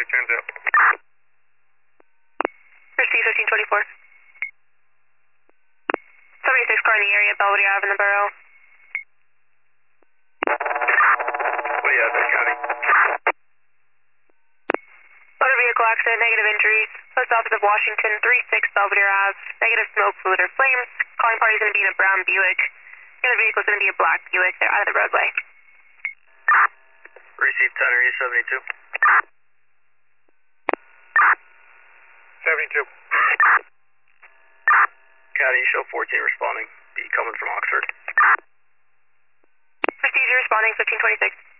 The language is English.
It turns out. Receive 1524. 76 car in the area, Belvedere Ave in the borough. What do you have there, County? Motor vehicle accident, negative injuries. Post Office of Washington, 36 Belvedere Ave. Negative smoke, fluid, or flames. Calling party is going to be in a brown Buick. The other vehicle is going to be a black Buick. They're out of the roadway. Receive 10 or E72. 72. County, show 14 responding. Be coming from Oxford. Procedure responding 1526.